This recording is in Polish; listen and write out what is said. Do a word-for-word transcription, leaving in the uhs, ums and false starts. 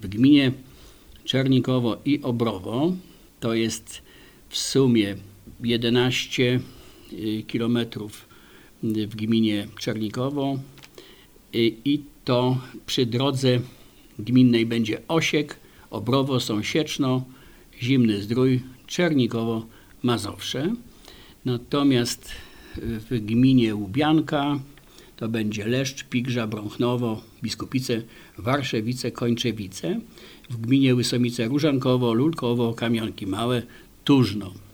W gminie Czernikowo i Obrowo to jest w sumie jedenaście kilometrów w gminie Czernikowo i to przy drodze gminnej będzie Osiek, Obrowo, Sąsieczno, Zimny Zdrój, Czernikowo, Mazowsze. Natomiast w gminie Łubianka to będzie Leszcz, Pigrza, Brąchnowo, Biskupice, Warszewice, Kończewice. W gminie Łysomice Różankowo, Lulkowo, Kamionki Małe, Tużno.